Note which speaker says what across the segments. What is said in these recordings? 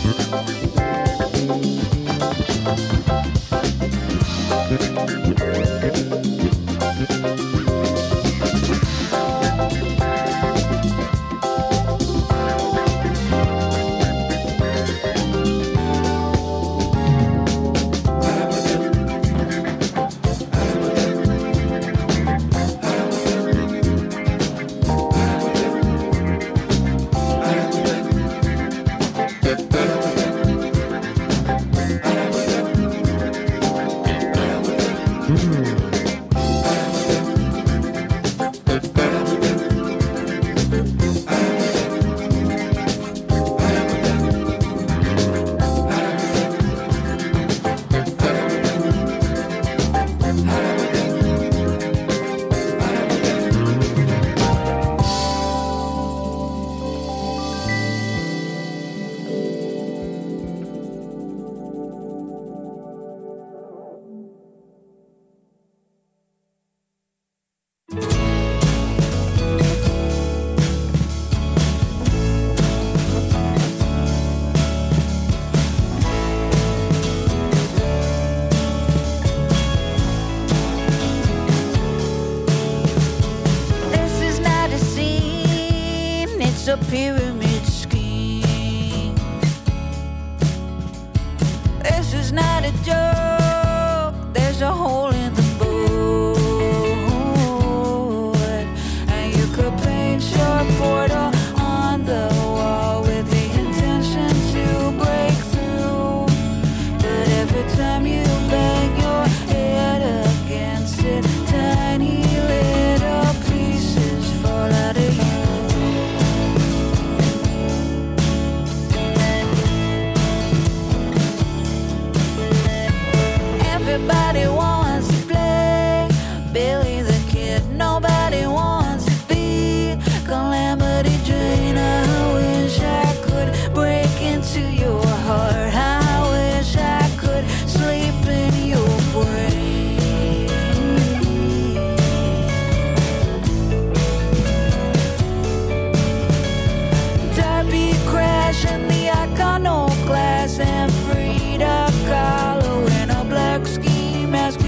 Speaker 1: A pyramid scheme. This is not a joke. There's a hole in the board, and you could paint your portal on the wall with the intention to break through. But every time you bang your head against it, tiny little pieces fall out of you. Everybody wants to play Billy the Kid. Nobody wants to be Calamity Jane. I wish I could break into your heart. I wish I could sleep in your brain. Derby crash in the iconoclast and Frida Kahlo in a black ski mask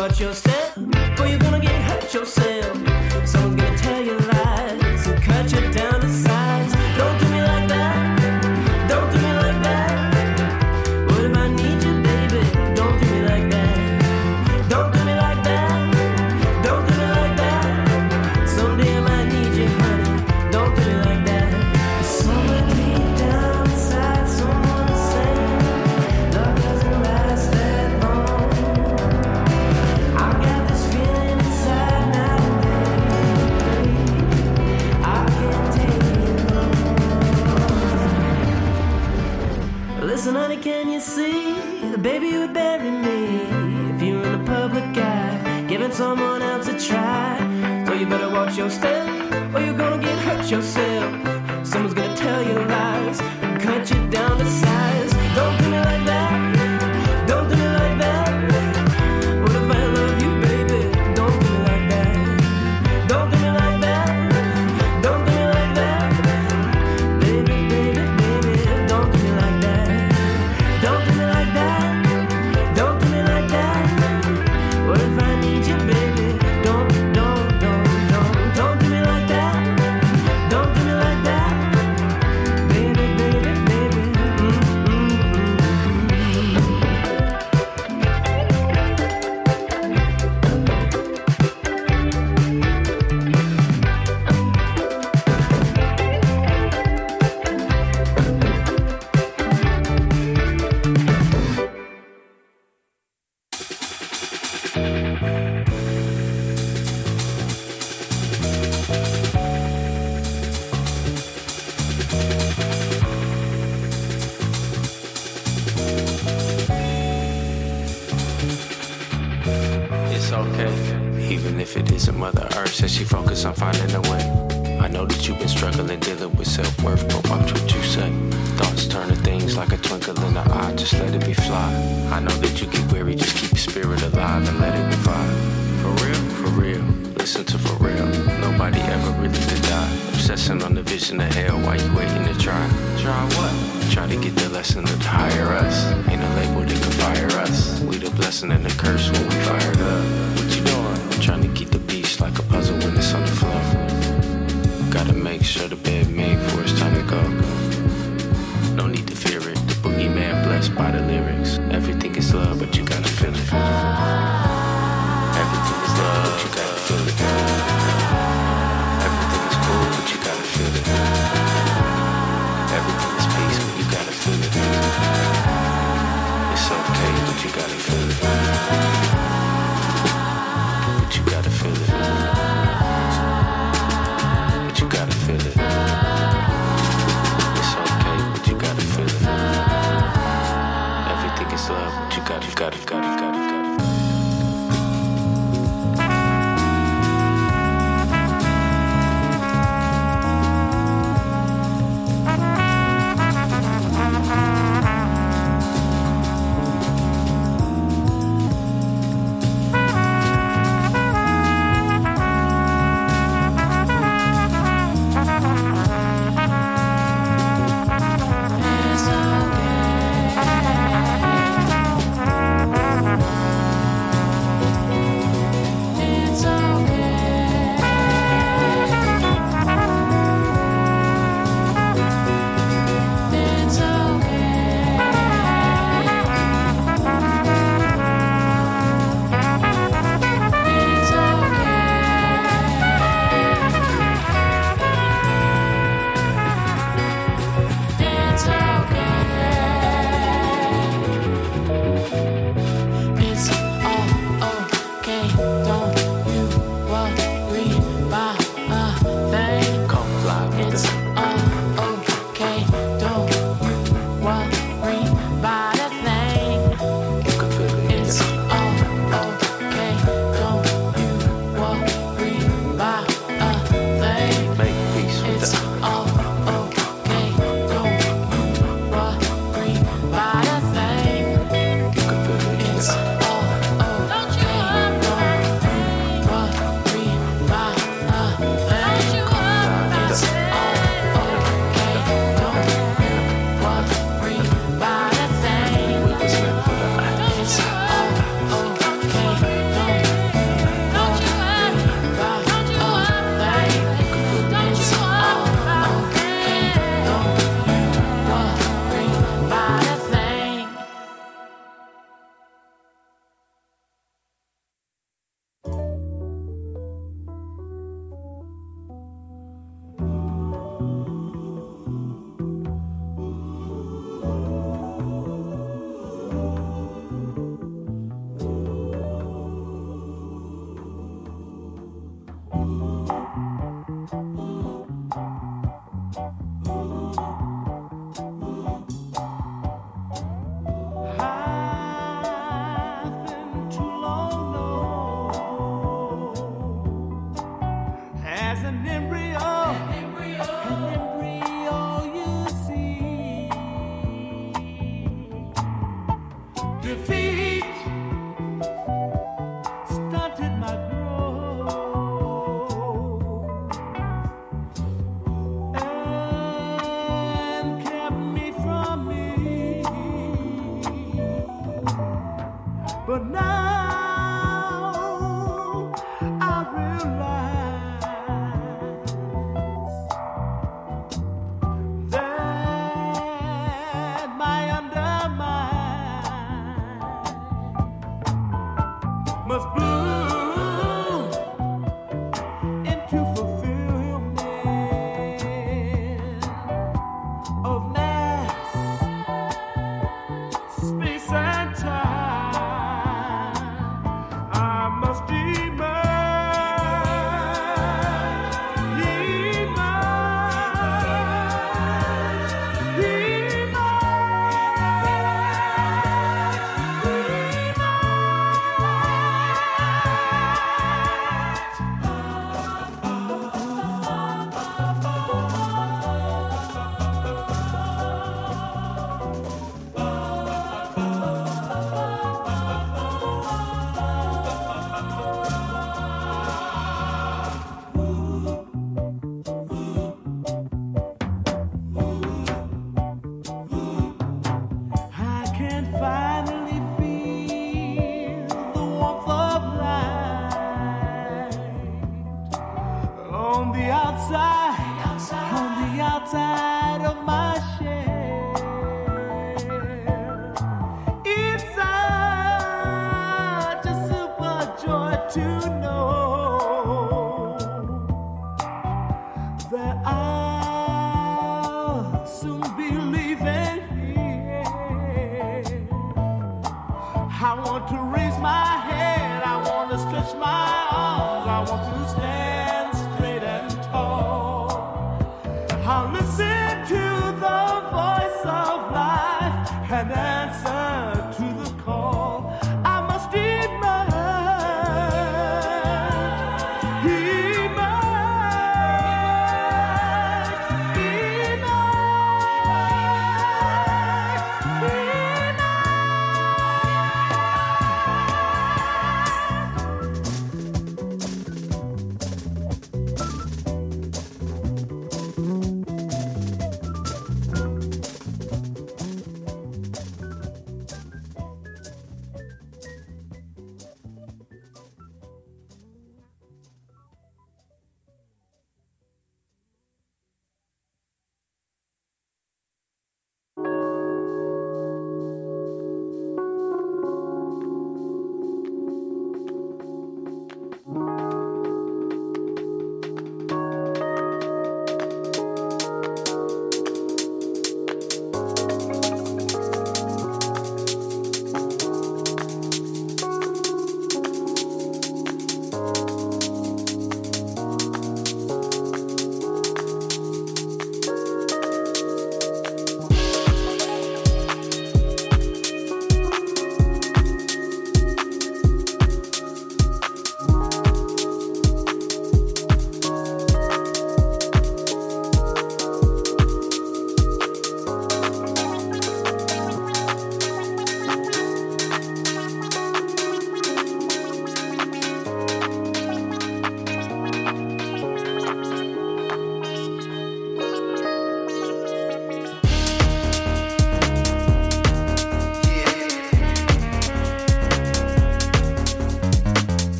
Speaker 2: watch your step, or you're gonna get hurt yourself. Someone's gonna tell you lies and cut you down to size. Don't do me like that. Don't do me like that. What if I need you, baby? Don't do me like that. Don't do me like that. Don't do me like that. Someday I might need you, honey. Don't do me like that. Someone deep down inside, someone to say, love doesn't last that long. I got this feeling inside now, baby. I can't take it no more. Listen, honey, can you see the baby would bury me if you're in the public eye, giving someone else a try? So you better watch your step, or you're gonna get hurt yourself. Someone's gonna tell you lies and cut you down to size. Don't do me like that. Don't do me like that. What if I love you, baby? Don't do me like that. Don't do me like that. Don't do me like that. Baby, baby, baby, don't do me like that. Don't do me like that. Don't do me like that. What if I need you, baby? Don't do me like that. Don't do me like that. Baby, baby, baby.
Speaker 3: It's okay, even if it isn't Mother Earth. Says she focused on finding a way. I know that you've been struggling, dealing with self-worth, but watch what you say. Thoughts turn to things like a twinkle in the eye, just let it be fly. I know that you get weary, just keep your spirit alive and let it revive. For real, listen to for real. Nobody ever really did die. Obsessing on the vision of hell while you waiting to try. Try what? Try to get the lesson to hire us. Ain't a label that can fire us. We the blessing and the curse when we fired up. What you doing? Trying to keep the beast like a puzzle when it's on the floor. Gotta make sure the bed made for it's time to go. No need to fear it. The boogeyman blessed by the lyrics. Everything is love, but you gotta feel it. Everything is love, but you gotta feel it. Everything is cool, but you gotta feel it. Everything is peace, but you gotta feel it. It's okay, but you gotta feel it.
Speaker 4: to know that I'll soon be leaving here. I want to raise my head, I want to stretch my arms, I want to stand straight and tall. I'll listen to the voice of life and answer to the call. I must emerge.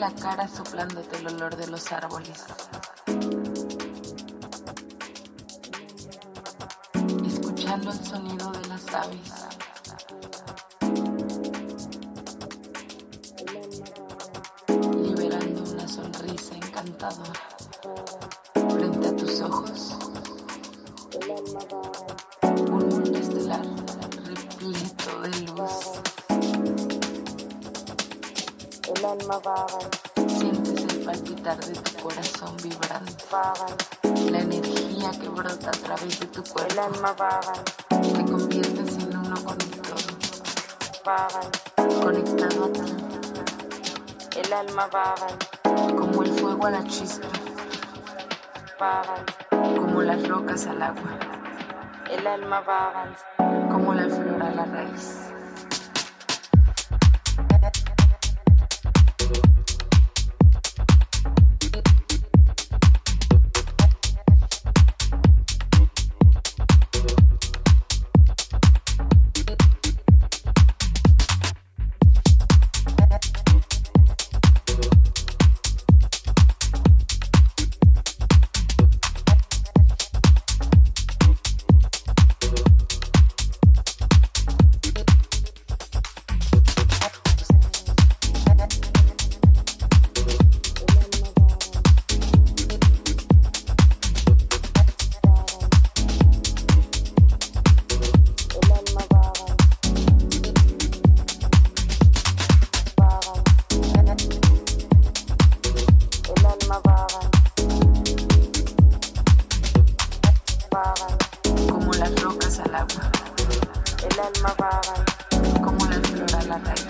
Speaker 5: la cara soplándote el olor de los árboles. Escuchando el sonido de las aves. Liberando una sonrisa encantadora. Frente a tus ojos, un mundo estelar repleto de luz. Sientes el palpitar de tu corazón vibrante, la energía que brota a través de tu cuerpo. Te conviertes en uno con el todo, conectado a ti, como el fuego a la chispa, como las rocas al agua, como la flor a la raíz. Como las rocas al agua, como la flor a la raíz.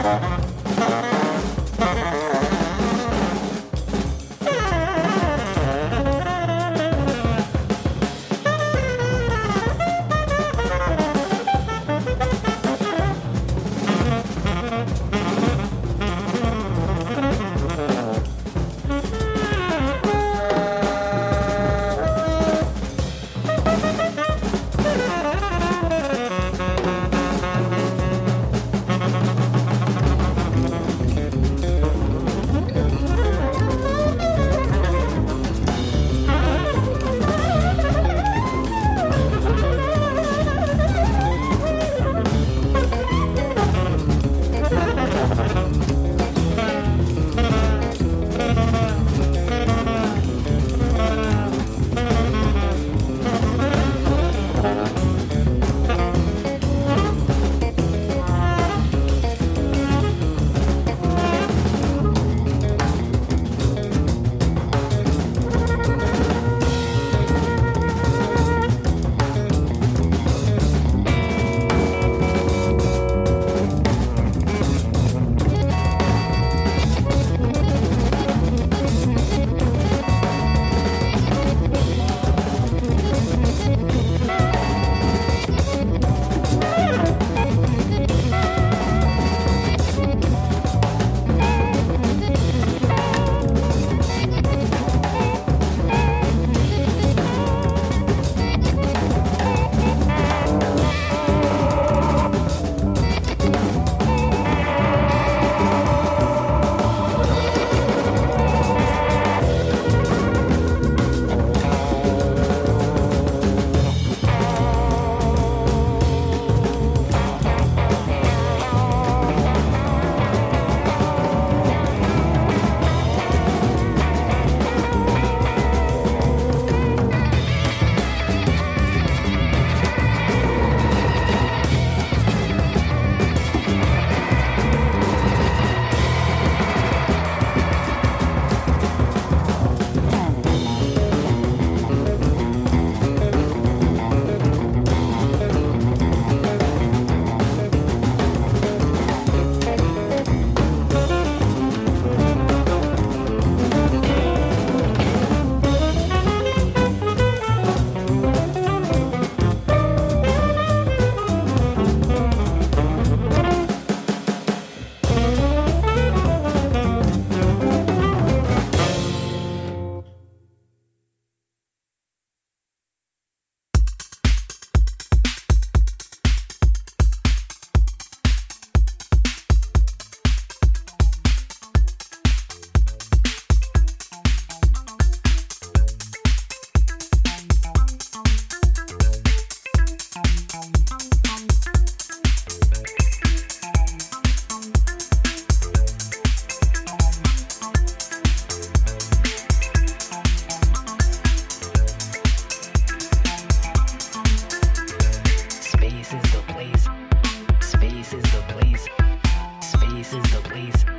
Speaker 2: Space is the place. Space is the place.